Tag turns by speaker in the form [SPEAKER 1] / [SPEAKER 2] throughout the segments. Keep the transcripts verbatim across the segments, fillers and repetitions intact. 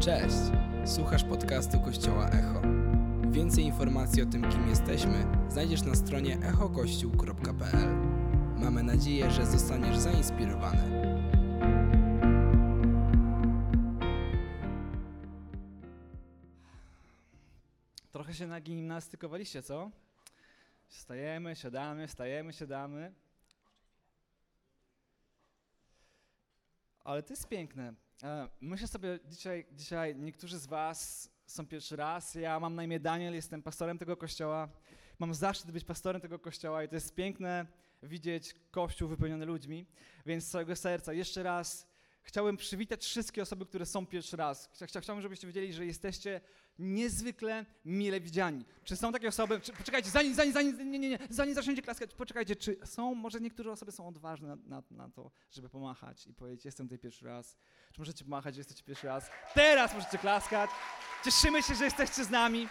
[SPEAKER 1] Cześć! Słuchasz podcastu Kościoła Echo. Więcej informacji o tym, kim jesteśmy, znajdziesz na stronie echo kościół kropka p l. Mamy nadzieję, że zostaniesz zainspirowany.
[SPEAKER 2] Trochę się nagimnastykowaliście, co? Wstajemy, siadamy, wstajemy, siadamy. Ale to jest piękne. Myślę sobie, dzisiaj, dzisiaj niektórzy z was są pierwszy raz. Ja mam na imię Daniel, jestem pastorem tego kościoła. Mam zaszczyt być pastorem tego kościoła i to jest piękne widzieć kościół wypełniony ludźmi. Więc z całego serca jeszcze raz chciałbym przywitać wszystkie osoby, które są pierwszy raz. Chciałbym, żebyście wiedzieli, że jesteście niezwykle mile widziani. Czy są takie osoby, czy, poczekajcie, zanim, zanim, zanim, nie, nie, nie, zanim zaczniecie klaskać, poczekajcie, czy są, może niektóre osoby są odważne na, na, na to, żeby pomachać i powiedzieć, jestem tutaj pierwszy raz. Czy możecie pomachać, że jesteście pierwszy raz? Teraz możecie klaskać. Cieszymy się, że jesteście z nami.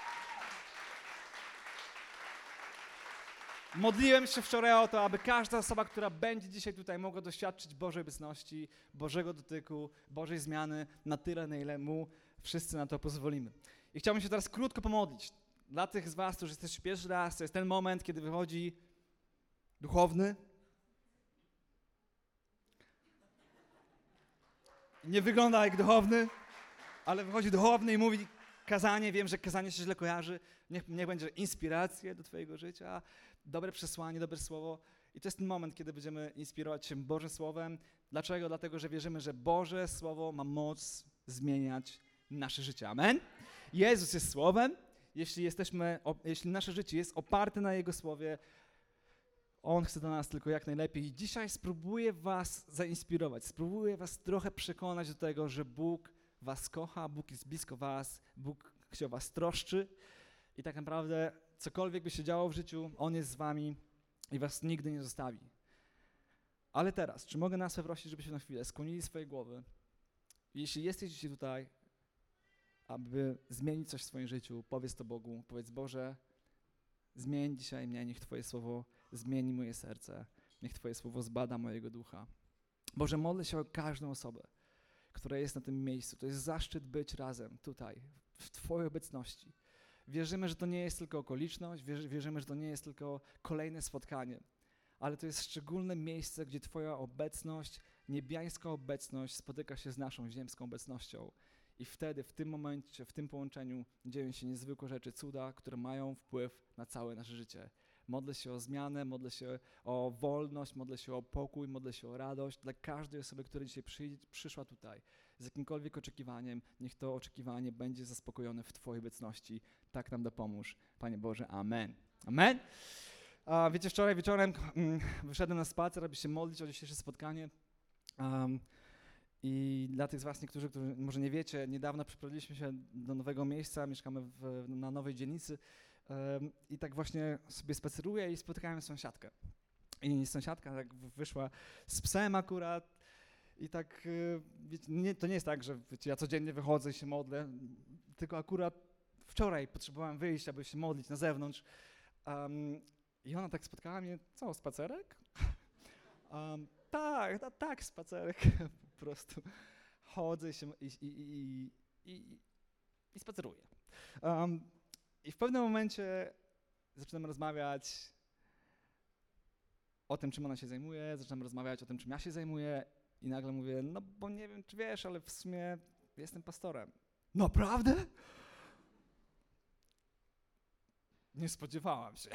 [SPEAKER 2] Modliłem się wczoraj o to, aby każda osoba, która będzie dzisiaj tutaj, mogła doświadczyć Bożej obecności, Bożego dotyku, Bożej zmiany na tyle, na ile Mu wszyscy na to pozwolimy. I chciałbym się teraz krótko pomodlić. Dla tych z was, którzy jesteście pierwszy raz, to jest ten moment, kiedy wychodzi duchowny. Nie wygląda jak duchowny, ale wychodzi duchowny i mówi kazanie. Wiem, że kazanie się źle kojarzy. Niech, niech będzie inspiracje do twojego życia, dobre przesłanie, dobre słowo. I to jest ten moment, kiedy będziemy inspirować się Bożym Słowem. Dlaczego? Dlatego, że wierzymy, że Boże Słowo ma moc zmieniać nasze życie. Amen? Jezus jest Słowem. Jeśli jesteśmy, jeśli nasze życie jest oparte na Jego Słowie, On chce do nas tylko jak najlepiej. I dzisiaj spróbuję was zainspirować, spróbuję was trochę przekonać do tego, że Bóg was kocha, Bóg jest blisko was, Bóg się o was troszczy i tak naprawdę cokolwiek by się działo w życiu, On jest z wami i was nigdy nie zostawi. Ale teraz, czy mogę nas prosić, żebyśmy na chwilę skłonili swoje głowy? Jeśli jesteś dzisiaj tutaj, aby zmienić coś w swoim życiu, powiedz to Bogu, powiedz Boże, zmień dzisiaj mnie, niech Twoje słowo zmieni moje serce, niech Twoje słowo zbada mojego ducha. Boże, modlę się o każdą osobę, która jest na tym miejscu. To jest zaszczyt być razem tutaj, w Twojej obecności. Wierzymy, że to nie jest tylko okoliczność, wierzymy, że to nie jest tylko kolejne spotkanie, ale to jest szczególne miejsce, gdzie Twoja obecność, niebiańska obecność spotyka się z naszą ziemską obecnością. I wtedy, w tym momencie, w tym połączeniu dzieją się niezwykłe rzeczy, cuda, które mają wpływ na całe nasze życie. Modlę się o zmianę, modlę się o wolność, modlę się o pokój, modlę się o radość dla każdej osoby, która dzisiaj przy, przyszła tutaj z jakimkolwiek oczekiwaniem. Niech to oczekiwanie będzie zaspokojone w Twojej obecności. Tak nam dopomóż, Panie Boże. Amen. Amen. A wiecie, wczoraj wieczorem mm, wyszedłem na spacer, aby się modlić o dzisiejsze spotkanie. Um, I dla tych z was, niektórzy, którzy może nie wiecie, niedawno przeprowadziliśmy się do nowego miejsca, mieszkamy w, na nowej dzielnicy um, i tak właśnie sobie spaceruję i spotykałem sąsiadkę. I sąsiadka tak wyszła z psem akurat i tak, wiecie, nie, to nie jest tak, że wiecie, ja codziennie wychodzę i się modlę, tylko akurat wczoraj potrzebowałem wyjść, aby się modlić na zewnątrz. Um, I ona tak spotkała mnie, co, spacerek? Um, tak, tak, tak, spacerek. Po prostu chodzę się i, i, i, i, i spaceruję. Um, I w pewnym momencie zaczynamy rozmawiać o tym, czym ona się zajmuje, zaczynamy rozmawiać o tym, czym ja się zajmuję i nagle mówię, no bo nie wiem, czy wiesz, ale w sumie jestem pastorem. Naprawdę? Nie spodziewałam się.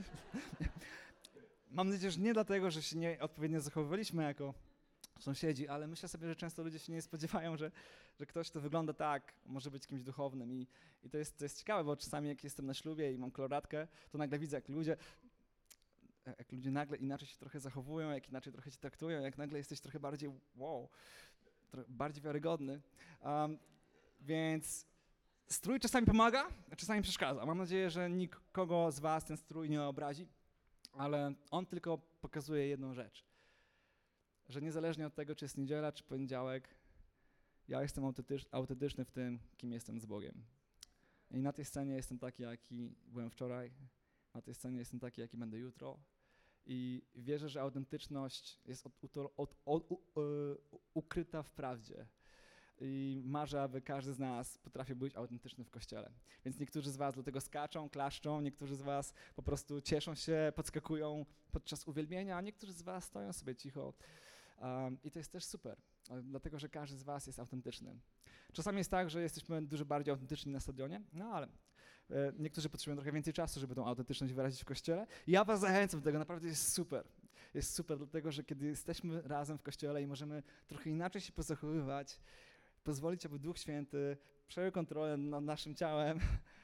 [SPEAKER 2] Mam nadzieję, że nie dlatego, że się nieodpowiednio zachowywaliśmy jako sąsiedzi, ale myślę sobie, że często ludzie się nie spodziewają, że, że ktoś, kto wygląda tak, może być kimś duchownym. I, i to, jest, to jest ciekawe, bo czasami jak jestem na ślubie i mam koloratkę, to nagle widzę, jak ludzie, jak ludzie nagle inaczej się trochę zachowują, jak inaczej trochę cię traktują, jak nagle jesteś trochę bardziej wow, trochę bardziej wiarygodny. Um, więc strój czasami pomaga, a czasami przeszkadza. Mam nadzieję, że nikogo z was ten strój nie obrazi. Ale on tylko pokazuje jedną rzecz, że niezależnie od tego, czy jest niedziela, czy poniedziałek, ja jestem autentyczny w tym, kim jestem z Bogiem. I na tej scenie jestem taki, jaki byłem wczoraj, na tej scenie jestem taki, jaki będę jutro. I wierzę, że autentyczność jest od, od, od, od, ukryta w prawdzie. i marzę, aby każdy z nas potrafił być autentyczny w Kościele. Więc niektórzy z was dlatego skaczą, klaszczą, niektórzy z was po prostu cieszą się, podskakują podczas uwielbienia, a niektórzy z was stoją sobie cicho. Um, I to jest też super, dlatego że każdy z was jest autentyczny. Czasami jest tak, że jesteśmy dużo bardziej autentyczni na stadionie, no ale e, niektórzy potrzebują trochę więcej czasu, żeby tą autentyczność wyrazić w Kościele. I ja was zachęcam do tego, naprawdę jest super. Jest super, dlatego że kiedy jesteśmy razem w Kościele i możemy trochę inaczej się pozachowywać, pozwolić, aby Duch Święty przejął kontrolę nad naszym ciałem.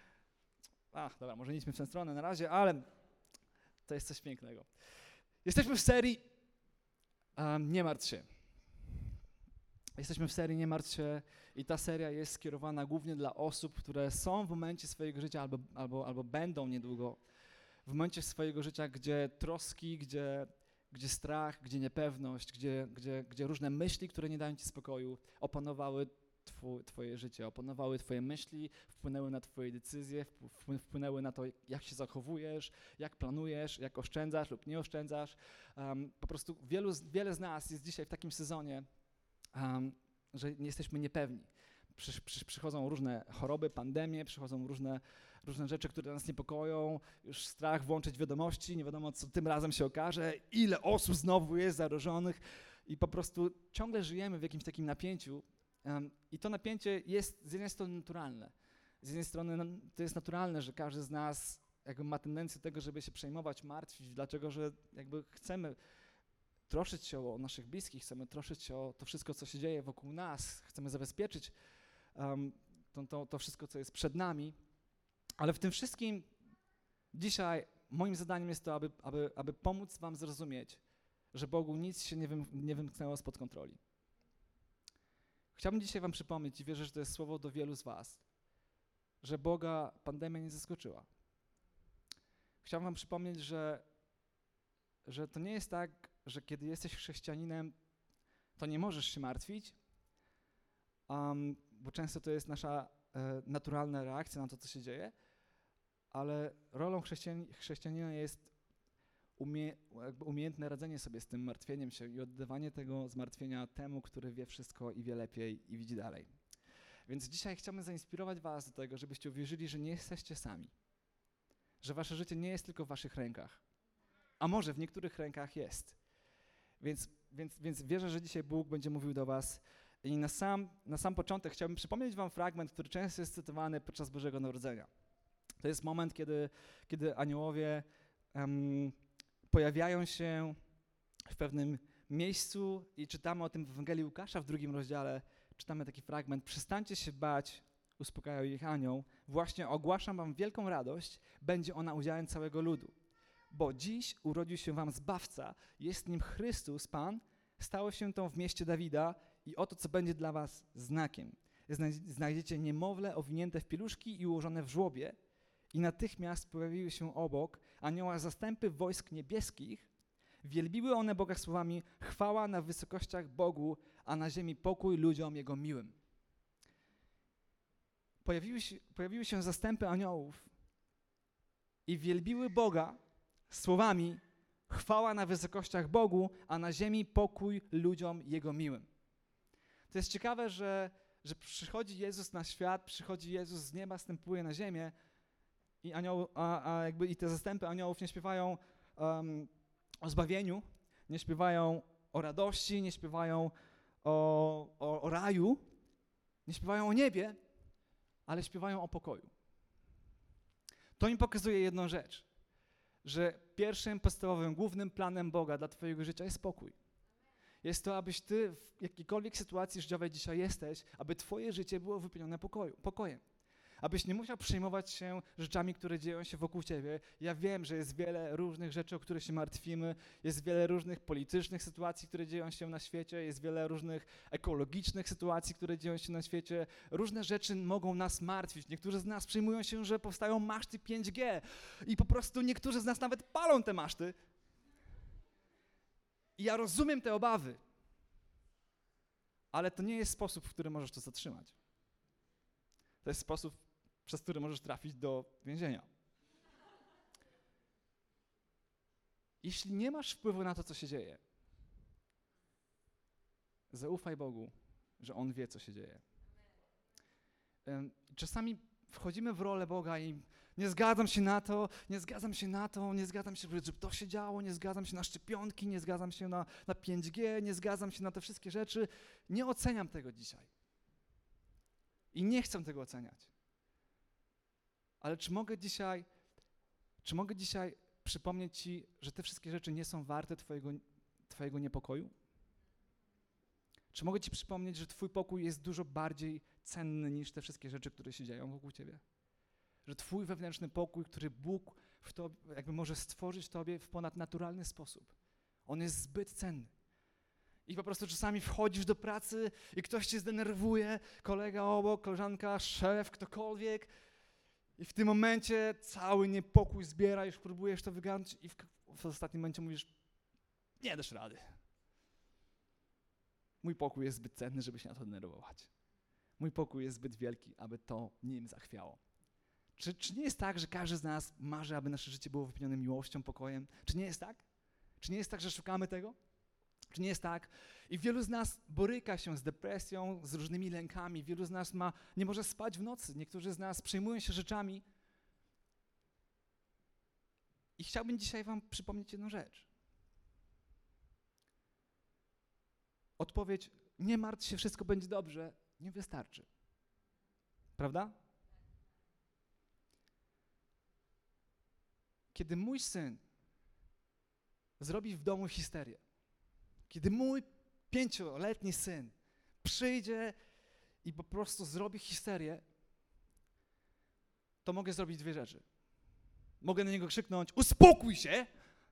[SPEAKER 2] Ach, dobra, może nie idźmy w tę stronę na razie, ale to jest coś pięknego. Jesteśmy w serii um, Nie martw się. Jesteśmy w serii Nie martw się i ta seria jest skierowana głównie dla osób, które są w momencie swojego życia albo, albo, albo będą niedługo w momencie swojego życia, gdzie troski, gdzie, gdzie strach, gdzie niepewność, gdzie, gdzie, gdzie różne myśli, które nie dają ci spokoju, opanowały twój, twoje życie, opanowały twoje myśli, wpłynęły na twoje decyzje, wpłynęły na to, jak się zachowujesz, jak planujesz, jak oszczędzasz lub nie oszczędzasz. Um, po prostu wielu, wiele z nas jest dzisiaj w takim sezonie, um, że nie jesteśmy niepewni. Przy, przy, przychodzą różne choroby, pandemie, przychodzą różne, różne rzeczy, które nas niepokoją, już strach włączyć wiadomości, nie wiadomo co tym razem się okaże, ile osób znowu jest zarażonych i po prostu ciągle żyjemy w jakimś takim napięciu um, i to napięcie jest z jednej strony naturalne. Z jednej strony no, to jest naturalne, że każdy z nas jakby ma tendencję do tego, żeby się przejmować, martwić, dlatego że jakby chcemy troszczyć się o naszych bliskich, chcemy troszczyć się o to wszystko, co się dzieje wokół nas, chcemy zabezpieczyć um, to, to, to wszystko, co jest przed nami, ale w tym wszystkim dzisiaj moim zadaniem jest to, aby, aby, aby pomóc wam zrozumieć, że Bogu nic się nie, wym, nie wymknęło spod kontroli. Chciałbym dzisiaj wam przypomnieć i wierzę, że to jest słowo do wielu z was, że Boga pandemia nie zaskoczyła. Chciałbym wam przypomnieć, że, że to nie jest tak, że kiedy jesteś chrześcijaninem, to nie możesz się martwić, um, bo często to jest nasza e, naturalna reakcja na to, co się dzieje, ale rolą chrześcijan, chrześcijanina jest umie, jakby umiejętne radzenie sobie z tym martwieniem się i oddawanie tego zmartwienia temu, który wie wszystko i wie lepiej i widzi dalej. Więc dzisiaj chciałbym zainspirować was do tego, żebyście uwierzyli, że nie jesteście sami, że wasze życie nie jest tylko w waszych rękach, a może w niektórych rękach jest. Więc, więc, więc wierzę, że dzisiaj Bóg będzie mówił do was. I na sam, na sam początek chciałbym przypomnieć wam fragment, który często jest cytowany podczas Bożego Narodzenia. To jest moment, kiedy, kiedy aniołowie um, pojawiają się w pewnym miejscu i czytamy o tym w Ewangelii Łukasza w drugim rozdziale. Czytamy taki fragment. Przestańcie się bać, uspokajał ich anioł. Właśnie ogłaszam wam wielką radość, będzie ona udziałem całego ludu. Bo dziś urodził się wam Zbawca, jest nim Chrystus, Pan, stało się to w mieście Dawida i oto, co będzie dla was znakiem. Znajdziecie niemowlę owinięte w pieluszki i ułożone w żłobie i natychmiast pojawiły się obok anioła zastępy wojsk niebieskich. Wielbiły one Boga słowami: chwała na wysokościach Bogu, a na ziemi pokój ludziom Jego miłym. Pojawiły się, pojawiły się zastępy aniołów i wielbiły Boga słowami: chwała na wysokościach Bogu, a na ziemi pokój ludziom Jego miłym. To jest ciekawe, że, że przychodzi Jezus na świat, przychodzi Jezus z nieba, stępuje na ziemię i, anioł, a, a jakby i te zastępy aniołów nie śpiewają um, o zbawieniu, nie śpiewają o radości, nie śpiewają o, o, o raju, nie śpiewają o niebie, ale śpiewają o pokoju. To im pokazuje jedną rzecz, że pierwszym, podstawowym, głównym planem Boga dla twojego życia jest spokój. Jest to, abyś ty w jakiejkolwiek sytuacji życiowej dzisiaj jesteś, aby twoje życie było wypełnione pokoju, pokojem. Abyś nie musiał przejmować się rzeczami, które dzieją się wokół ciebie. Ja wiem, że jest wiele różnych rzeczy, o które się martwimy, jest wiele różnych politycznych sytuacji, które dzieją się na świecie, jest wiele różnych ekologicznych sytuacji, które dzieją się na świecie. Różne rzeczy mogą nas martwić. Niektórzy z nas przejmują się, że powstają maszty pięć G i po prostu niektórzy z nas nawet palą te maszty. I ja rozumiem te obawy, ale to nie jest sposób, w który możesz to zatrzymać. To jest sposób, przez który możesz trafić do więzienia. Jeśli nie masz wpływu na to, co się dzieje, zaufaj Bogu, że On wie, co się dzieje. Czasami wchodzimy w rolę Boga i nie zgadzam się na to, nie zgadzam się na to, nie zgadzam się, żeby to się działo, nie zgadzam się na szczepionki, nie zgadzam się na, na pięć G, nie zgadzam się na te wszystkie rzeczy. Nie oceniam tego dzisiaj. I nie chcę tego oceniać. Ale czy mogę dzisiaj, czy mogę dzisiaj przypomnieć Ci, że te wszystkie rzeczy nie są warte Twojego, twojego niepokoju? Czy mogę Ci przypomnieć, że Twój pokój jest dużo bardziej cenny niż te wszystkie rzeczy, które się dzieją wokół Ciebie? Że Twój wewnętrzny pokój, który Bóg w tobie, jakby może stworzyć w Tobie w ponadnaturalny sposób, on jest zbyt cenny. I po prostu czasami wchodzisz do pracy i ktoś Cię zdenerwuje, kolega obok, koleżanka, szef, ktokolwiek, i w tym momencie cały niepokój zbiera, już próbujesz to wygarnąć i w, w ostatnim momencie mówisz, nie dasz rady. Mój pokój jest zbyt cenny, żeby się na to denerwować. Mój pokój jest zbyt wielki, aby to nim zachwiało. Czy, czy nie jest tak, że każdy z nas marzy, aby nasze życie było wypełnione miłością, pokojem? Czy nie jest tak? Czy nie jest tak, że szukamy tego? Czy nie jest tak? I wielu z nas boryka się z depresją, z różnymi lękami. Wielu z nas ma, nie może spać w nocy. Niektórzy z nas przejmują się rzeczami. I chciałbym dzisiaj wam przypomnieć jedną rzecz. Odpowiedź, nie martw się, wszystko będzie dobrze, nie wystarczy. Prawda? Kiedy mój syn zrobi w domu histerię, kiedy mój pięcioletni syn przyjdzie i po prostu zrobi histerię, to mogę zrobić dwie rzeczy. Mogę na niego krzyknąć, uspokój się,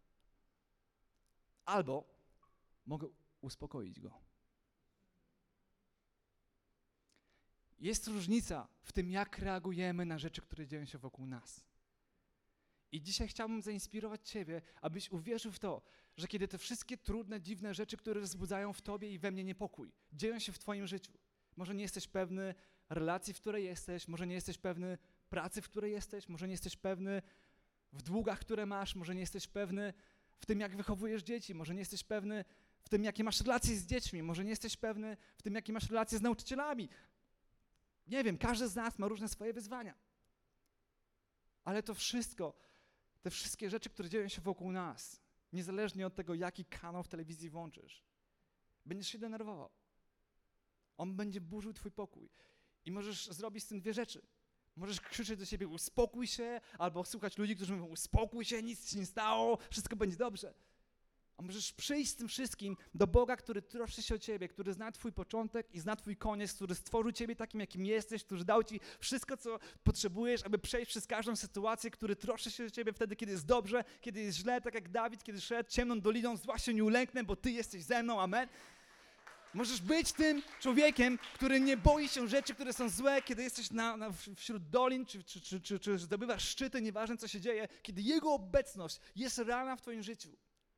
[SPEAKER 2] albo mogę uspokoić go. Jest różnica w tym, jak reagujemy na rzeczy, które dzieją się wokół nas. I dzisiaj chciałbym zainspirować Ciebie, abyś uwierzył w to, że kiedy te wszystkie trudne, dziwne rzeczy, które wzbudzają w Tobie i we mnie niepokój, dzieją się w Twoim życiu. Może nie jesteś pewny relacji, w której jesteś, może nie jesteś pewny pracy, w której jesteś, może nie jesteś pewny w długach, które masz, może nie jesteś pewny w tym, jak wychowujesz dzieci, może nie jesteś pewny w tym, jakie masz relacje z dziećmi, może nie jesteś pewny w tym, jakie masz relacje z nauczycielami. Nie wiem, każdy z nas ma różne swoje wyzwania. Ale to wszystko, te wszystkie rzeczy, które dzieją się wokół nas, niezależnie od tego, jaki kanał w telewizji włączysz, będziesz się denerwował. On będzie burzył twój pokój. I możesz zrobić z tym dwie rzeczy. Możesz krzyczeć do siebie, uspokój się, albo słuchać ludzi, którzy mówią, uspokój się, nic się nie stało, wszystko będzie dobrze. A możesz przyjść z tym wszystkim do Boga, który troszczy się o ciebie, który zna twój początek i zna twój koniec, który stworzył ciebie takim, jakim jesteś, który dał ci wszystko, co potrzebujesz, aby przejść przez każdą sytuację, który troszczy się o ciebie wtedy, kiedy jest dobrze, kiedy jest źle, tak jak Dawid, kiedy szedł ciemną doliną, zła się nie ulęknę, bo Ty jesteś ze mną, amen. Możesz być tym człowiekiem, który nie boi się rzeczy, które są złe, kiedy jesteś na, na, wśród dolin, czy, czy, czy, czy, czy zdobywasz szczyty, nieważne co się dzieje, kiedy Jego obecność jest realna w twoim życiu.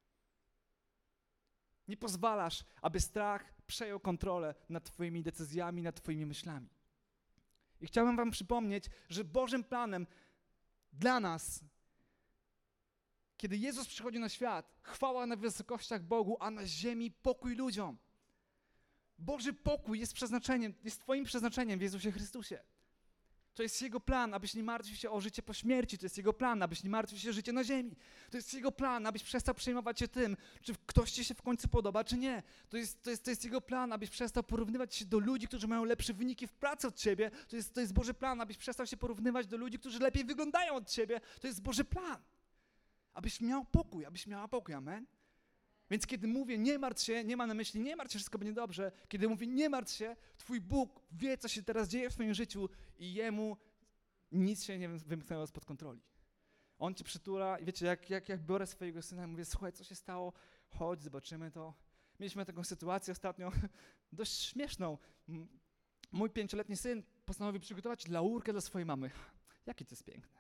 [SPEAKER 2] Nie pozwalasz, aby strach przejął kontrolę nad twoimi decyzjami, nad twoimi myślami. I chciałbym wam przypomnieć, że Bożym planem dla nas, kiedy Jezus przychodzi na świat, chwała na wysokościach Bogu, a na ziemi pokój ludziom. Boży pokój jest przeznaczeniem, jest twoim przeznaczeniem w Jezusie Chrystusie. To jest Jego plan, abyś nie martwił się o życie po śmierci. To jest Jego plan, abyś nie martwił się o życie na ziemi. To jest Jego plan, abyś przestał przejmować się tym, czy ktoś ci się w końcu podoba, czy nie. To jest, to jest, to jest Jego plan, abyś przestał porównywać się do ludzi, którzy mają lepsze wyniki w pracy od ciebie. To jest, to jest Boży plan, abyś przestał się porównywać do ludzi, którzy lepiej wyglądają od ciebie. To jest Boży plan. Abyś miał pokój, abyś miała pokój, amen. Więc kiedy mówię nie martw się, nie ma na myśli nie martw się, wszystko będzie dobrze. Kiedy mówię nie martw się, twój Bóg wie, co się teraz dzieje w twoim życiu i Jemu nic się nie wymknęło spod kontroli. On cię przytula i wiecie, jak, jak, jak biorę swojego syna i mówię, słuchaj, co się stało? Chodź, zobaczymy to. Mieliśmy taką sytuację ostatnio, dość śmieszną. Mój pięcioletni syn postanowił przygotować laurkę dla swojej mamy. Jakie to jest piękne.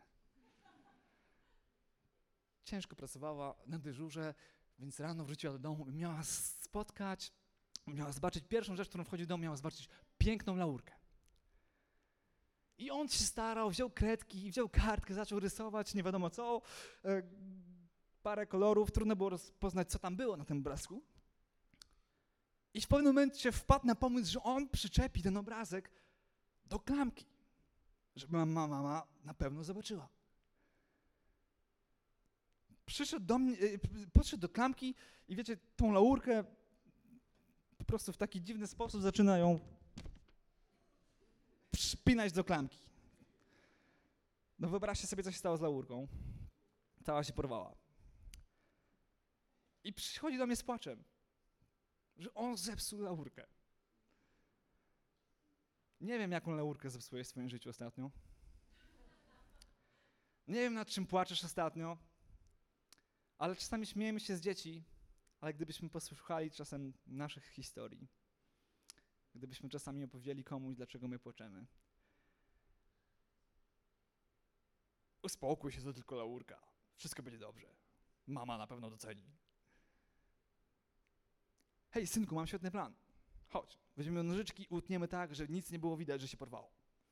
[SPEAKER 2] Ciężko pracowała na dyżurze, więc rano wróciła do domu i miała spotkać, miała zobaczyć, pierwszą rzecz, którą wchodzi do domu, miała zobaczyć piękną laurkę. I on się starał, wziął kredki, wziął kartkę, zaczął rysować, nie wiadomo co, e, parę kolorów, trudno było rozpoznać, co tam było na tym obrazku. I w pewnym momencie wpadł na pomysł, że on przyczepi ten obrazek do klamki. żeby mama, mama na pewno zobaczyła. Przyszedł do mnie, podszedł do klamki i wiecie, tą laurkę po prostu w taki dziwny sposób zaczyna ją przypinać do klamki. No wyobraźcie sobie, co się stało z laurką. Cała się porwała. I przychodzi do mnie z płaczem, że on zepsuł laurkę. Nie wiem, jaką laurkę zepsułeś w swoim życiu ostatnio. Nie wiem, nad czym płaczesz ostatnio, ale czasami śmiejemy się z dzieci, ale gdybyśmy posłuchali czasem naszych historii, gdybyśmy czasami opowiedzieli komuś, dlaczego my płaczemy. Uspokój się, to tylko laurka. Wszystko będzie dobrze. Mama na pewno doceni. Hej, synku, mam świetny plan. Chodź, weźmiemy nożyczki i utniemy tak, że nic nie było widać, że się porwało.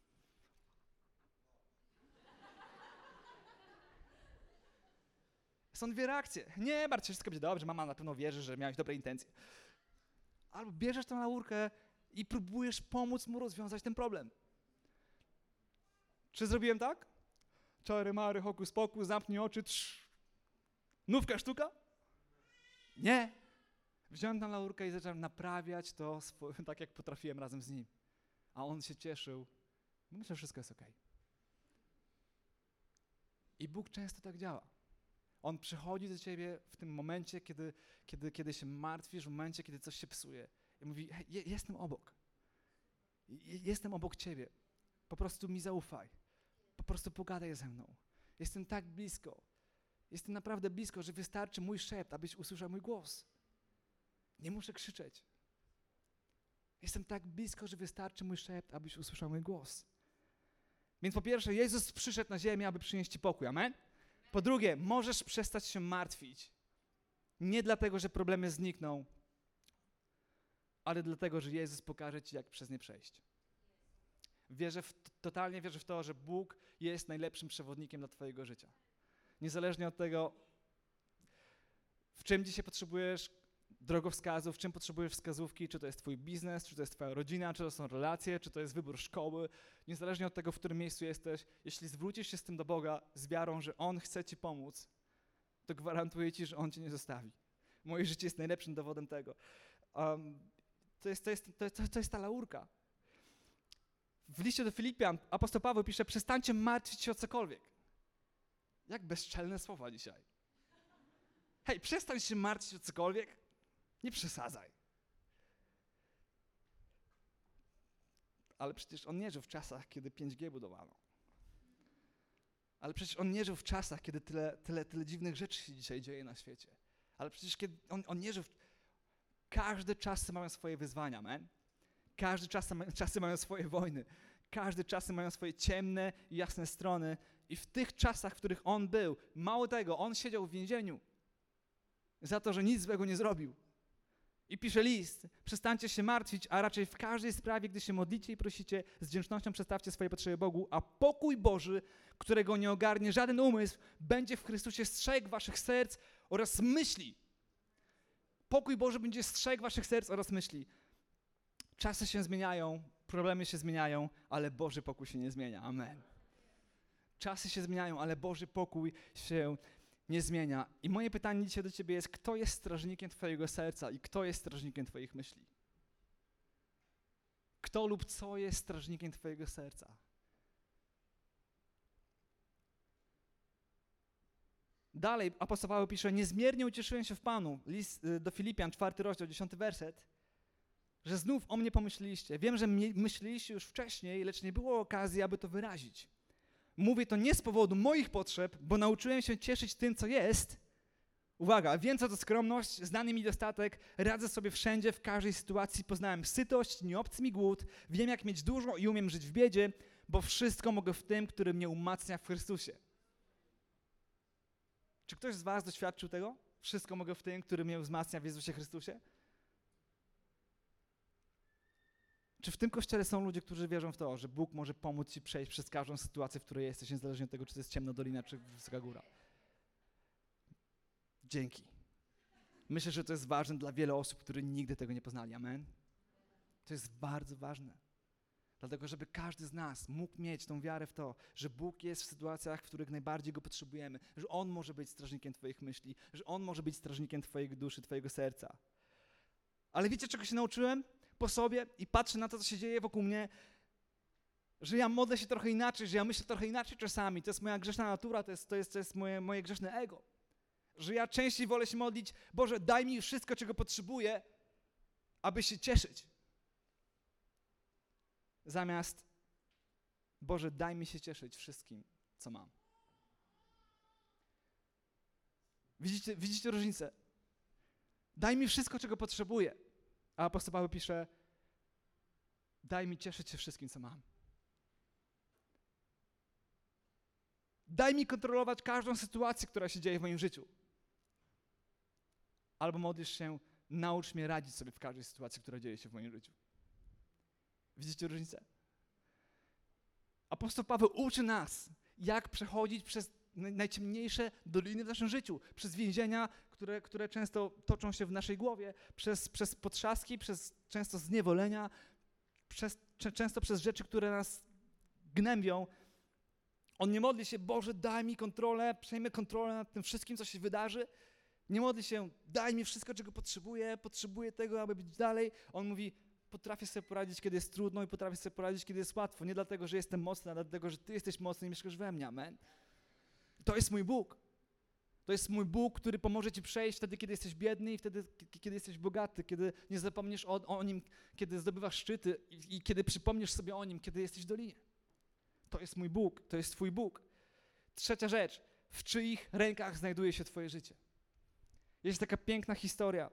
[SPEAKER 2] Są dwie reakcje. Nie martw się, wszystko będzie dobrze, mama na pewno wierzy, że miałeś dobre intencje. Albo bierzesz tę laurkę i próbujesz pomóc mu rozwiązać ten problem. Czy zrobiłem tak? Czary, mary, hokus pokus, zamknij oczy, trz. Nówka sztuka? Nie. Wziąłem tę laurkę i zacząłem naprawiać to swo- tak, jak potrafiłem razem z nim. A on się cieszył. Myślę, że wszystko jest okej. I Bóg często tak działa. On przychodzi do ciebie w tym momencie, kiedy, kiedy, kiedy się martwisz, w momencie, kiedy coś się psuje. I mówi, hej, je, jestem obok. Je, jestem obok ciebie. Po prostu mi zaufaj. Po prostu pogadaj ze mną. Jestem tak blisko. Jestem naprawdę blisko, że wystarczy mój szept, abyś usłyszał mój głos. Nie muszę krzyczeć. Jestem tak blisko, że wystarczy mój szept, abyś usłyszał mój głos. Więc po pierwsze, Jezus przyszedł na ziemię, aby przynieść ci pokój. Amen? Po drugie, możesz przestać się martwić. Nie dlatego, że problemy znikną, ale dlatego, że Jezus pokaże ci, jak przez nie przejść. Wierzę w, totalnie wierzę w to, że Bóg jest najlepszym przewodnikiem dla twojego życia. Niezależnie od tego, w czym dzisiaj potrzebujesz drogowskazów, w czym potrzebujesz wskazówki, czy to jest twój biznes, czy to jest twoja rodzina, czy to są relacje, czy to jest wybór szkoły. Niezależnie od tego, w którym miejscu jesteś, jeśli zwrócisz się z tym do Boga z wiarą, że On chce ci pomóc, to gwarantuję ci, że On cię nie zostawi. Moje życie jest najlepszym dowodem tego. Um, to, jest, to, jest, to, jest, to jest ta laurka. W liście do Filipian apostoł Paweł pisze, przestańcie martwić się o cokolwiek. Jak bezczelne słowa dzisiaj. Hej, przestań się martwić o cokolwiek. Nie przesadzaj. Ale przecież on nie żył w czasach, kiedy pięć G budowano. Ale przecież on nie żył w czasach, kiedy tyle, tyle, tyle dziwnych rzeczy się dzisiaj dzieje na świecie. Ale przecież kiedy on, on nie żył w... Każde czasy mają swoje wyzwania, amen? Każde czasy, czasy mają swoje wojny. Każde czasy mają swoje ciemne i jasne strony. I w tych czasach, w których on był, mało tego, on siedział w więzieniu za to, że nic złego nie zrobił. I pisze list, przestańcie się martwić, a raczej w każdej sprawie, gdy się modlicie i prosicie, z wdzięcznością przedstawcie swoje potrzeby Bogu, a pokój Boży, którego nie ogarnie żaden umysł, będzie w Chrystusie strzegł waszych serc oraz myśli. Pokój Boży będzie strzegł waszych serc oraz myśli. Czasy się zmieniają, problemy się zmieniają, ale Boży pokój się nie zmienia. Amen. Czasy się zmieniają, ale Boży pokój się nie zmienia. I moje pytanie dzisiaj do ciebie jest, kto jest strażnikiem twojego serca i kto jest strażnikiem twoich myśli? Kto lub co jest strażnikiem twojego serca? Dalej apostoł Paweł pisze, niezmiernie ucieszyłem się w Panu, list do Filipian, czwarty rozdział, dziesiąty werset, że znów o mnie pomyśleliście. Wiem, że myśleliście już wcześniej, lecz nie było okazji, aby to wyrazić. Mówię to nie z powodu moich potrzeb, bo nauczyłem się cieszyć tym, co jest. Uwaga, wiem, co to skromność, znany mi dostatek, radzę sobie wszędzie, w każdej sytuacji, poznałem sytość, nie obcy mi głód, wiem, jak mieć dużo i umiem żyć w biedzie, bo wszystko mogę w tym, który mnie umacnia w Chrystusie. Czy ktoś z was doświadczył tego? Wszystko mogę w tym, który mnie wzmacnia w Jezusie Chrystusie? Czy w tym kościele są ludzie, którzy wierzą w to, że Bóg może pomóc ci przejść przez każdą sytuację, w której jesteś, niezależnie od tego, czy to jest ciemna dolina, czy wysoka góra? Dzięki. Myślę, że to jest ważne dla wielu osób, które nigdy tego nie poznali. Amen? To jest bardzo ważne. Dlatego, żeby każdy z nas mógł mieć tą wiarę w to, że Bóg jest w sytuacjach, w których najbardziej Go potrzebujemy, że On może być strażnikiem twoich myśli, że On może być strażnikiem twojej duszy, twojego serca. Ale wiecie, czego się nauczyłem po sobie i patrzę na to, co się dzieje wokół mnie, że ja modlę się trochę inaczej, że ja myślę trochę inaczej czasami. To jest moja grzeszna natura, to jest, to jest, to jest moje, moje grzeszne ego. Że ja częściej wolę się modlić, Boże, daj mi wszystko, czego potrzebuję, aby się cieszyć. Zamiast, Boże, daj mi się cieszyć wszystkim, co mam. Widzicie, widzicie różnicę? Daj mi wszystko, czego potrzebuję. A apostoł Paweł pisze, daj mi cieszyć się wszystkim, co mam. Daj mi kontrolować każdą sytuację, która się dzieje w moim życiu. Albo modlisz się, naucz mnie radzić sobie w każdej sytuacji, która dzieje się w moim życiu. Widzicie różnicę? Apostoł Paweł uczy nas, jak przechodzić przez najciemniejsze doliny w naszym życiu, przez więzienia, które, które często toczą się w naszej głowie, przez, przez potrzaski, przez często zniewolenia, przez, często przez rzeczy, które nas gnębią. On nie modli się, Boże, daj mi kontrolę, przejmę kontrolę nad tym wszystkim, co się wydarzy. Nie modli się, daj mi wszystko, czego potrzebuję, potrzebuję tego, aby być dalej. On mówi, potrafię sobie poradzić, kiedy jest trudno i potrafię sobie poradzić, kiedy jest łatwo. Nie dlatego, że jestem mocny, ale dlatego, że Ty jesteś mocny i mieszkasz we mnie. Amen. To jest mój Bóg. To jest mój Bóg, który pomoże Ci przejść wtedy, kiedy jesteś biedny i wtedy, kiedy jesteś bogaty, kiedy nie zapomnisz o, o Nim, kiedy zdobywasz szczyty i, i kiedy przypomnisz sobie o Nim, kiedy jesteś w dolinie. To jest mój Bóg, to jest Twój Bóg. Trzecia rzecz, w czyich rękach znajduje się Twoje życie. Jest taka piękna historia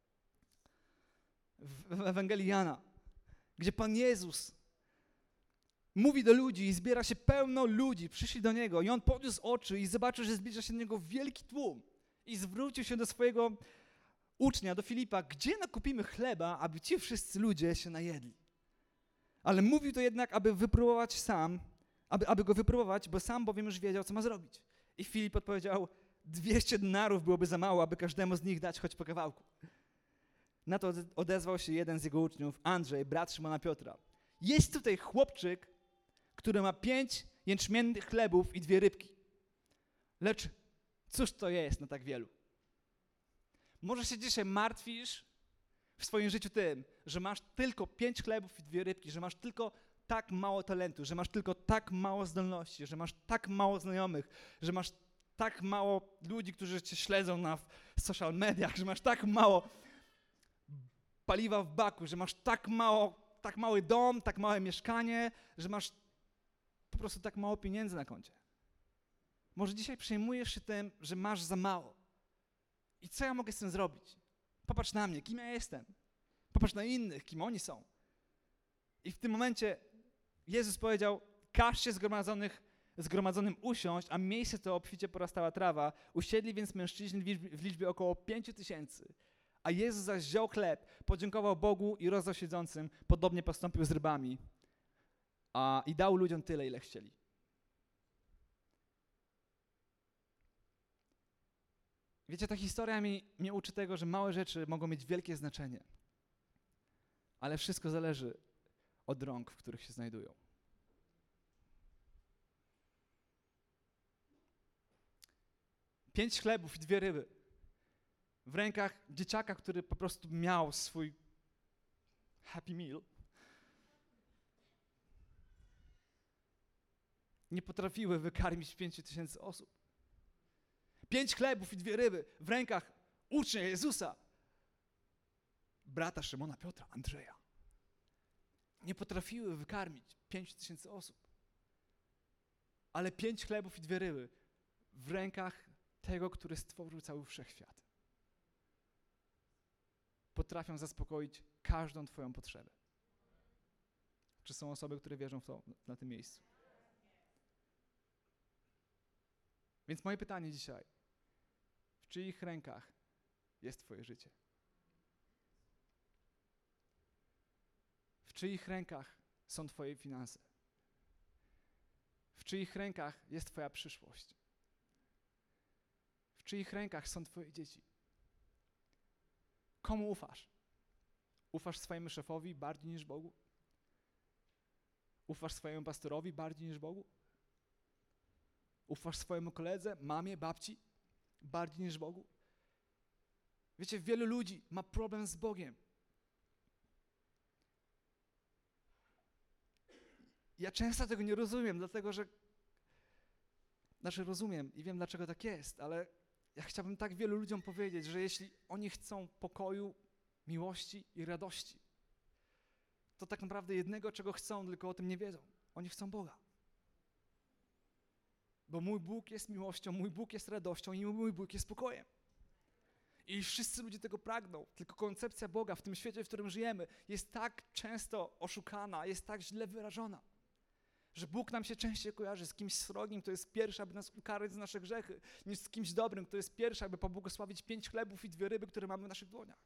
[SPEAKER 2] w, w Ewangelii Jana, gdzie Pan Jezus mówi do ludzi i zbiera się pełno ludzi, przyszli do Niego i On podniósł oczy i zobaczył, że zbliża się do Niego wielki tłum i zwrócił się do swojego ucznia, do Filipa, gdzie nakupimy chleba, aby ci wszyscy ludzie się najedli. Ale mówił to jednak, aby wypróbować sam, aby, aby go wypróbować, bo sam bowiem już wiedział, co ma zrobić. I Filip odpowiedział, dwieście denarów byłoby za mało, aby każdemu z nich dać choć po kawałku. Na to odezwał się jeden z jego uczniów, Andrzej, brat Szymona Piotra. Jest tutaj chłopczyk, który ma pięć jęczmiennych chlebów i dwie rybki. Lecz cóż to jest na tak wielu? Może się dzisiaj martwisz w swoim życiu tym, że masz tylko pięć chlebów i dwie rybki, że masz tylko tak mało talentu, że masz tylko tak mało zdolności, że masz tak mało znajomych, że masz tak mało ludzi, którzy cię śledzą na social mediach, że masz tak mało paliwa w baku, że masz tak mało, tak mały dom, tak małe mieszkanie, że masz po prostu tak mało pieniędzy na koncie. Może dzisiaj przejmujesz się tym, że masz za mało. I co ja mogę z tym zrobić? Popatrz na mnie, kim ja jestem. Popatrz na innych, kim oni są. I w tym momencie Jezus powiedział, każ się zgromadzonych, zgromadzonym usiąść, a miejsce to obficie porastała trawa. Usiedli więc mężczyźni w liczbie, w liczbie około pięciu tysięcy. A Jezus zaś wziął chleb, podziękował Bogu i rozdał siedzącym. Podobnie postąpił z rybami. A, I dał ludziom tyle, ile chcieli. Wiecie, ta historia mi, mnie uczy tego, że małe rzeczy mogą mieć wielkie znaczenie. Ale wszystko zależy od rąk, w których się znajdują. Pięć chlebów i dwie ryby w rękach dzieciaka, który po prostu miał swój happy meal, nie potrafiły wykarmić pięciu tysięcy osób. Pięć chlebów i dwie ryby w rękach ucznia Jezusa, brata Szymona Piotra, Andrzeja. Nie potrafiły wykarmić pięciu tysięcy osób. Ale pięć chlebów i dwie ryby w rękach tego, który stworzył cały wszechświat. Potrafią zaspokoić każdą twoją potrzebę. Czy są osoby, które wierzą w to na tym miejscu? Więc moje pytanie dzisiaj. W czyich rękach jest twoje życie? W czyich rękach są twoje finanse? W czyich rękach jest twoja przyszłość? W czyich rękach są twoje dzieci? Komu ufasz? Ufasz swojemu szefowi bardziej niż Bogu? Ufasz swojemu pastorowi bardziej niż Bogu? Ufasz swojemu koledze, mamie, babci bardziej niż Bogu? Wiecie, wielu ludzi ma problem z Bogiem. Ja często tego nie rozumiem, dlatego że, znaczy rozumiem i wiem, dlaczego tak jest, ale ja chciałbym tak wielu ludziom powiedzieć, że jeśli oni chcą pokoju, miłości i radości, to tak naprawdę jednego, czego chcą, tylko o tym nie wiedzą. Oni chcą Boga. Bo mój Bóg jest miłością, mój Bóg jest radością i mój Bóg jest spokojem. I wszyscy ludzie tego pragną, tylko koncepcja Boga w tym świecie, w którym żyjemy, jest tak często oszukana, jest tak źle wyrażona, że Bóg nam się częściej kojarzy z kimś srogim, kto jest pierwszy, aby nas ukarać za nasze grzechy, niż z kimś dobrym, kto jest pierwszy, aby pobłogosławić pięć chlebów i dwie ryby, które mamy w naszych dłoniach.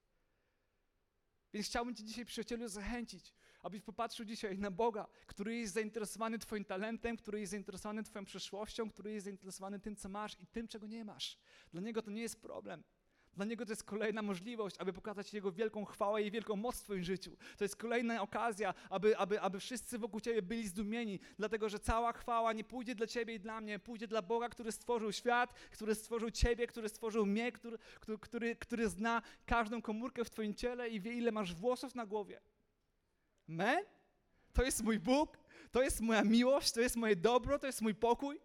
[SPEAKER 2] Więc chciałbym Cię dzisiaj, przyjacielu, zachęcić, abyś popatrzył dzisiaj na Boga, który jest zainteresowany Twoim talentem, który jest zainteresowany Twoją przyszłością, który jest zainteresowany tym, co masz i tym, czego nie masz. Dla Niego to nie jest problem. Dla Niego to jest kolejna możliwość, aby pokazać Jego wielką chwałę i wielką moc w Twoim życiu. To jest kolejna okazja, aby, aby, aby wszyscy wokół Ciebie byli zdumieni, dlatego że cała chwała nie pójdzie dla Ciebie i dla mnie, pójdzie dla Boga, który stworzył świat, który stworzył Ciebie, który stworzył mnie, który, który, który, który zna każdą komórkę w Twoim ciele i wie, ile masz włosów na głowie. Amen? To jest mój Bóg, to jest moja miłość, to jest moje dobro, to jest mój pokój.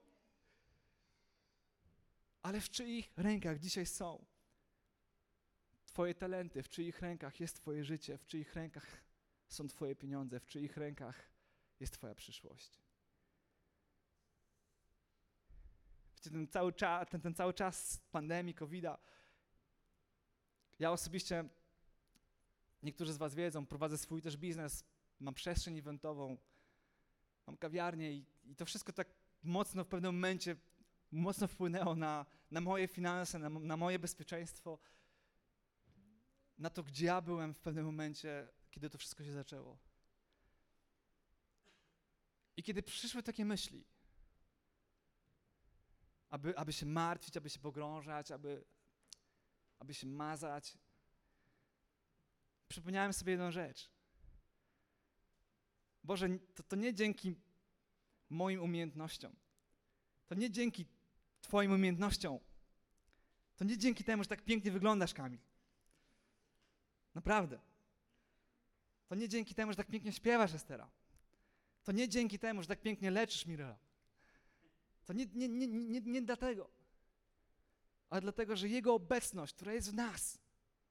[SPEAKER 2] Ale w czyich rękach dzisiaj są Twoje talenty, w czyich rękach jest Twoje życie, w czyich rękach są Twoje pieniądze, w czyich rękach jest Twoja przyszłość. Wiecie, ten cały czas, ten, ten cały czas pandemii, kowida, ja osobiście, niektórzy z Was wiedzą, prowadzę swój też biznes, mam przestrzeń eventową, mam kawiarnię i, i to wszystko tak mocno w pewnym momencie mocno wpłynęło na, na moje finanse, na, na moje bezpieczeństwo, na to, gdzie ja byłem w pewnym momencie, kiedy to wszystko się zaczęło. I kiedy przyszły takie myśli, aby, aby się martwić, aby się pogrążać, aby, aby się mazać, przypomniałem sobie jedną rzecz. Boże, to, to nie dzięki moim umiejętnościom, to nie dzięki Twoim umiejętnościom, to nie dzięki temu, że tak pięknie wyglądasz, Kamil. Naprawdę. To nie dzięki temu, że tak pięknie śpiewasz, Estera. To nie dzięki temu, że tak pięknie leczysz, Mirela. To nie, nie, nie, nie, nie dlatego, ale dlatego, że Jego obecność, która jest w nas,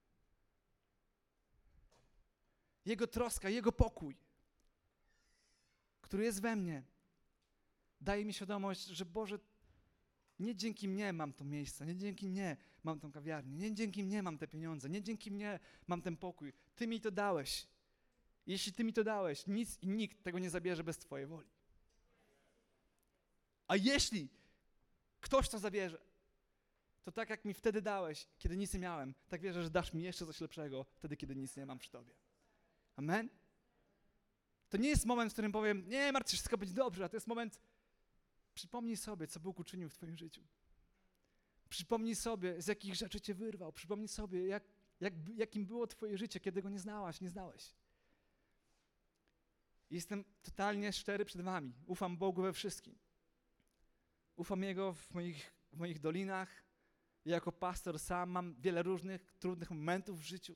[SPEAKER 2] Jego troska, Jego pokój, który jest we mnie, daje mi świadomość, że Boże, nie dzięki mnie mam to miejsce, nie dzięki mnie mam tą kawiarnię, nie dzięki mnie mam te pieniądze, nie dzięki mnie mam ten pokój. Ty mi to dałeś. Jeśli Ty mi to dałeś, nic i nikt tego nie zabierze bez Twojej woli. A jeśli ktoś to zabierze, to tak jak mi wtedy dałeś, kiedy nic nie miałem, tak wierzę, że dasz mi jeszcze coś lepszego wtedy, kiedy nic nie mam przy Tobie. Amen? To nie jest moment, w którym powiem, nie martw się, wszystko będzie dobrze, a to jest moment, przypomnij sobie, co Bóg uczynił w Twoim życiu. Przypomnij sobie, z jakich rzeczy Cię wyrwał. Przypomnij sobie, jak, jak, jakim było Twoje życie, kiedy go nie znałaś, nie znałeś. Jestem totalnie szczery przed Wami. Ufam Bogu we wszystkim. Ufam Jego w moich, w moich dolinach. Ja jako pastor sam mam wiele różnych trudnych momentów w życiu.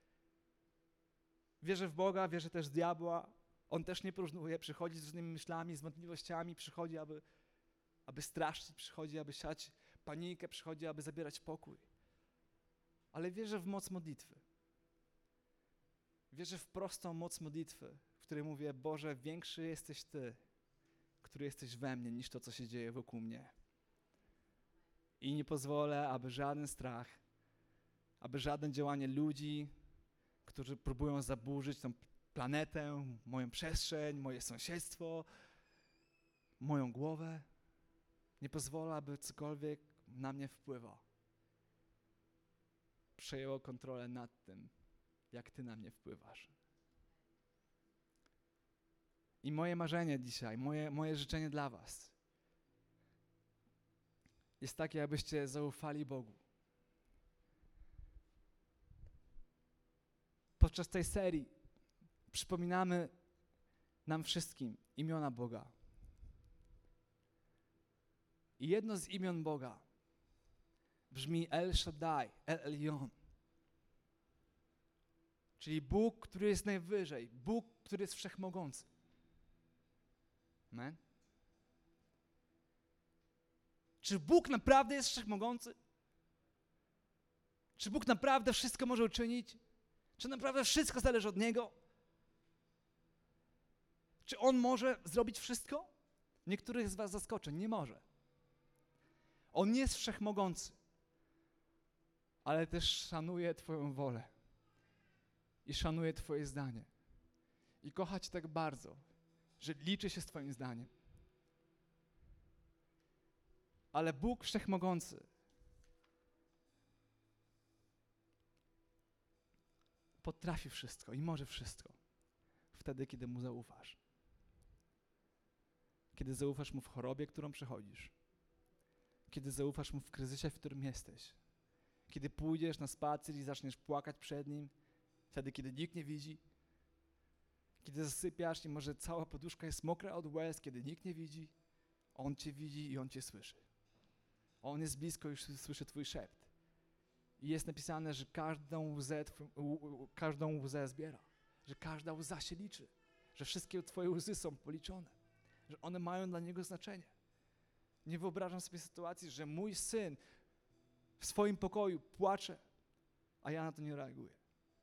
[SPEAKER 2] Wierzę w Boga, wierzę też w diabła. On też nie próżnuje, przychodzi z różnymi myślami, z wątpliwościami, przychodzi, aby, aby straszyć, przychodzi, aby siać panikę, przychodzi, aby zabierać pokój. Ale wierzę w moc modlitwy. Wierzę w prostą moc modlitwy, w której mówię, Boże, większy jesteś Ty, który jesteś we mnie, niż to, co się dzieje wokół mnie. I nie pozwolę, aby żaden strach, aby żadne działanie ludzi, którzy próbują zaburzyć tą planetę, moją przestrzeń, moje sąsiedztwo, moją głowę, nie pozwolę, aby cokolwiek na mnie wpływało. Przejęło kontrolę nad tym, jak Ty na mnie wpływasz. I moje marzenie dzisiaj, moje, moje życzenie dla Was jest takie, abyście zaufali Bogu. Podczas tej serii przypominamy nam wszystkim imiona Boga. I jedno z imion Boga brzmi El Shaddai, El Elyon. Czyli Bóg, który jest najwyżej, Bóg, który jest wszechmogący. Amen. Czy Bóg naprawdę jest wszechmogący? Czy Bóg naprawdę wszystko może uczynić? Czy naprawdę wszystko zależy od Niego? Czy On może zrobić wszystko? Niektórych z was zaskoczę, nie może. On jest wszechmogący, ale też szanuje Twoją wolę i szanuje Twoje zdanie. I kocha Cię tak bardzo, że liczy się z Twoim zdaniem. Ale Bóg wszechmogący potrafi wszystko i może wszystko wtedy, kiedy Mu zaufasz. Kiedy zaufasz Mu w chorobie, którą przechodzisz. Kiedy zaufasz Mu w kryzysie, w którym jesteś. Kiedy pójdziesz na spacer i zaczniesz płakać przed Nim, wtedy, kiedy nikt nie widzi. Kiedy zasypiasz i może cała poduszka jest mokra od łez, kiedy nikt nie widzi. On Cię widzi i On Cię słyszy. On jest blisko i już słyszy Twój szept. I jest napisane, że każdą łzę, każdą łzę zbiera. Że każda łza się liczy. Że wszystkie Twoje łzy są policzone. Że one mają dla Niego znaczenie. Nie wyobrażam sobie sytuacji, że mój syn w swoim pokoju płacze, a ja na to nie reaguję.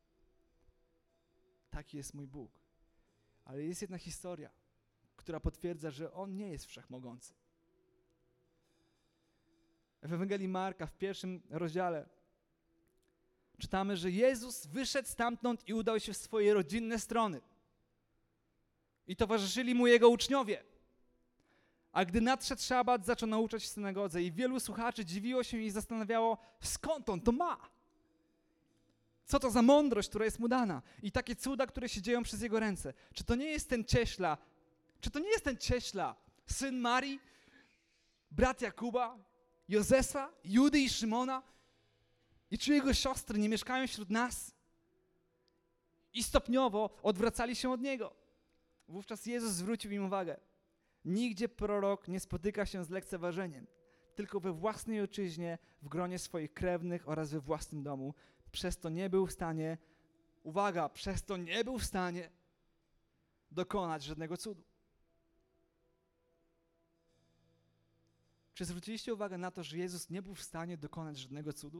[SPEAKER 2] Taki jest mój Bóg. Ale jest jedna historia, która potwierdza, że On nie jest wszechmogący. W Ewangelii Marka w pierwszym rozdziale czytamy, że Jezus wyszedł stamtąd i udał się w swoje rodzinne strony. I towarzyszyli Mu Jego uczniowie. A gdy nadszedł szabat, zaczął nauczać w synagodze i wielu słuchaczy dziwiło się i zastanawiało, skąd On to ma? Co to za mądrość, która jest Mu dana? I takie cuda, które się dzieją przez Jego ręce. Czy to nie jest ten cieśla, czy to nie jest ten cieśla, syn Marii, brat Jakuba, Józefa, Judy i Szymona? I czy jego siostry nie mieszkają wśród nas? I stopniowo odwracali się od Niego. Wówczas Jezus zwrócił im uwagę. Nigdzie prorok nie spotyka się z lekceważeniem, tylko we własnej ojczyźnie, w gronie swoich krewnych oraz we własnym domu. Przez to nie był w stanie, uwaga, przez to nie był w stanie dokonać żadnego cudu. Czy zwróciliście uwagę na to, że Jezus nie był w stanie dokonać żadnego cudu?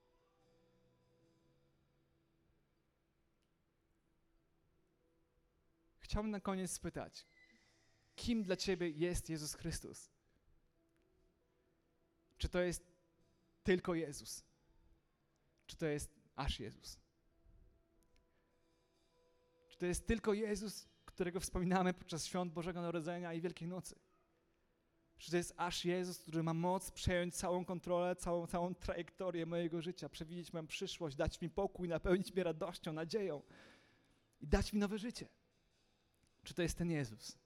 [SPEAKER 2] Chciałbym na koniec spytać, kim dla Ciebie jest Jezus Chrystus? Czy to jest tylko Jezus? Czy to jest aż Jezus? Czy to jest tylko Jezus, którego wspominamy podczas świąt Bożego Narodzenia i Wielkiej Nocy? Czy to jest aż Jezus, który ma moc przejąć całą kontrolę, całą, całą trajektorię mojego życia, przewidzieć moją przyszłość, dać mi pokój, napełnić mnie radością, nadzieją i dać mi nowe życie? Czy to jest ten Jezus?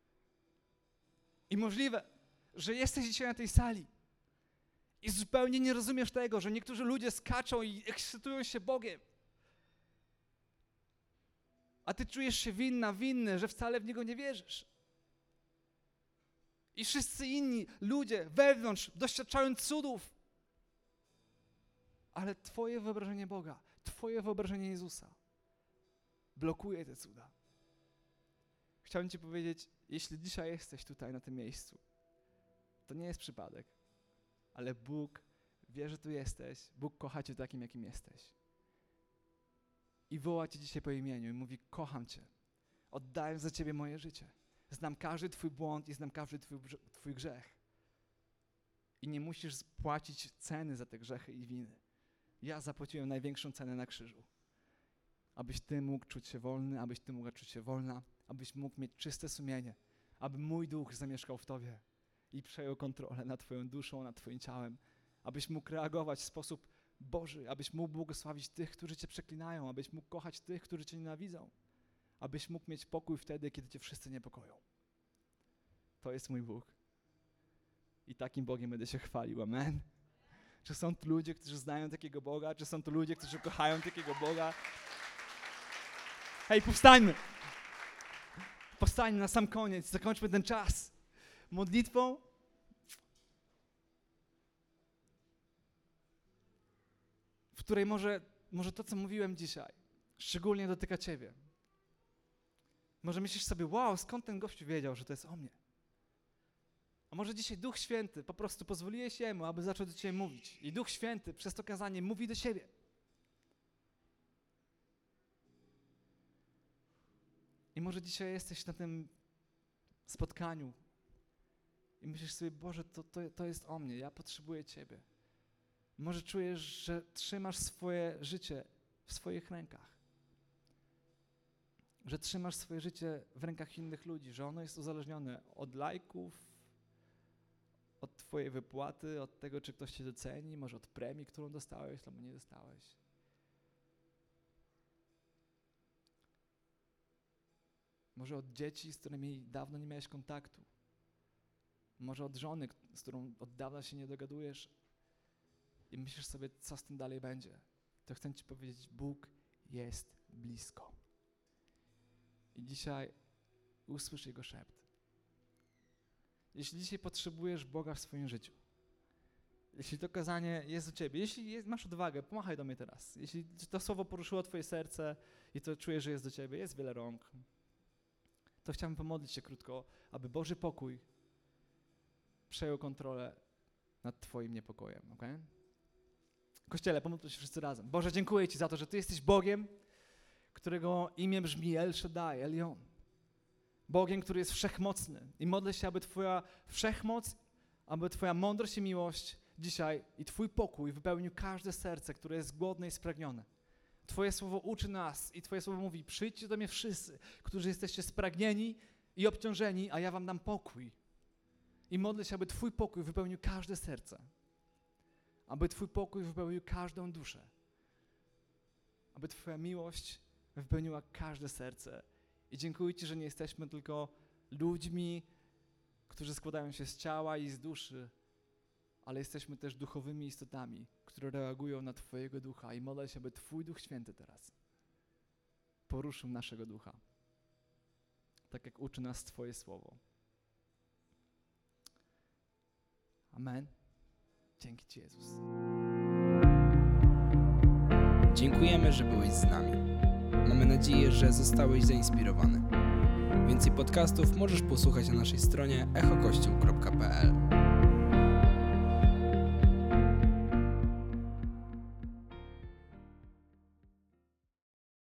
[SPEAKER 2] I możliwe, że jesteś dzisiaj na tej sali i zupełnie nie rozumiesz tego, że niektórzy ludzie skaczą i ekscytują się Bogiem. A ty czujesz się winna, winny, że wcale w Niego nie wierzysz. I wszyscy inni ludzie wewnątrz doświadczają cudów. Ale twoje wyobrażenie Boga, twoje wyobrażenie Jezusa blokuje te cuda. Chciałbym Ci powiedzieć, jeśli dzisiaj jesteś tutaj na tym miejscu, to nie jest przypadek, ale Bóg wie, że tu jesteś, Bóg kocha Cię takim, jakim jesteś. I woła Cię dzisiaj po imieniu i mówi, kocham Cię, oddaję za Ciebie moje życie. Znam każdy Twój błąd i znam każdy Twój, twój grzech. I nie musisz płacić ceny za te grzechy i winy. Ja zapłaciłem największą cenę na krzyżu. Abyś Ty mógł czuć się wolny, abyś Ty mogła czuć się wolna, abyś mógł mieć czyste sumienie, aby mój duch zamieszkał w Tobie i przejął kontrolę nad Twoją duszą, nad Twoim ciałem, abyś mógł reagować w sposób Boży, abyś mógł błogosławić tych, którzy Cię przeklinają, abyś mógł kochać tych, którzy Cię nienawidzą, abyś mógł mieć pokój wtedy, kiedy Cię wszyscy niepokoją. To jest mój Bóg. I takim Bogiem będę się chwalił. Amen. Czy są tu ludzie, którzy znają takiego Boga? Czy są tu ludzie, którzy kochają takiego Boga? Hej, powstańmy! Powstańmy na sam koniec, zakończmy ten czas modlitwą. W której może, może to, co mówiłem dzisiaj, szczególnie dotyka ciebie. Może myślisz sobie, wow, skąd ten gościu wiedział, że to jest o mnie? A może dzisiaj Duch Święty, po prostu pozwoliłeś Jemu, aby zaczął do ciebie mówić. I Duch Święty przez to kazanie mówi do siebie. I może dzisiaj jesteś na tym spotkaniu i myślisz sobie, Boże, to, to, to jest o mnie, ja potrzebuję Ciebie. Może czujesz, że trzymasz swoje życie w swoich rękach. Że trzymasz swoje życie w rękach innych ludzi, że ono jest uzależnione od lajków, od twojej wypłaty, od tego, czy ktoś cię doceni, może od premii, którą dostałeś albo nie dostałeś. Może od dzieci, z którymi dawno nie miałeś kontaktu. Może od żony, z którą od dawna się nie dogadujesz i myślisz sobie, co z tym dalej będzie. To chcę ci powiedzieć, Bóg jest blisko. I dzisiaj usłysz Jego szept. Jeśli dzisiaj potrzebujesz Boga w swoim życiu, jeśli to kazanie jest do ciebie, jeśli jest, masz odwagę, pomachaj do mnie teraz. Jeśli to słowo poruszyło twoje serce i to czujesz, że jest do ciebie, jest wiele rąk, to chciałbym pomodlić się krótko, aby Boży pokój przejął kontrolę nad twoim niepokojem, okej? Okay? Kościele, pomódlmy się wszyscy razem. Boże, dziękuję Ci za to, że Ty jesteś Bogiem, którego imię brzmi El Shaddai, Elion. Bogiem, który jest wszechmocny. I modlę się, aby Twoja wszechmoc, aby Twoja mądrość i miłość dzisiaj i Twój pokój wypełnił każde serce, które jest głodne i spragnione. Twoje słowo uczy nas i Twoje słowo mówi, przyjdźcie do mnie wszyscy, którzy jesteście spragnieni i obciążeni, a ja wam dam pokój. I modlę się, aby Twój pokój wypełnił każde serce. Aby Twój pokój wypełnił każdą duszę. Aby Twoja miłość wypełniła każde serce. I dziękuję Ci, że nie jesteśmy tylko ludźmi, którzy składają się z ciała i z duszy, ale jesteśmy też duchowymi istotami, które reagują na Twojego ducha. I modlę się, aby Twój Duch Święty teraz poruszył naszego ducha. Tak jak uczy nas Twoje słowo. Amen. Dzięki Ci, Jezus.
[SPEAKER 1] Dziękujemy, że byłeś z nami. Mamy nadzieję, że zostałeś zainspirowany. Więcej podcastów możesz posłuchać na naszej stronie echo kościół kropka p l.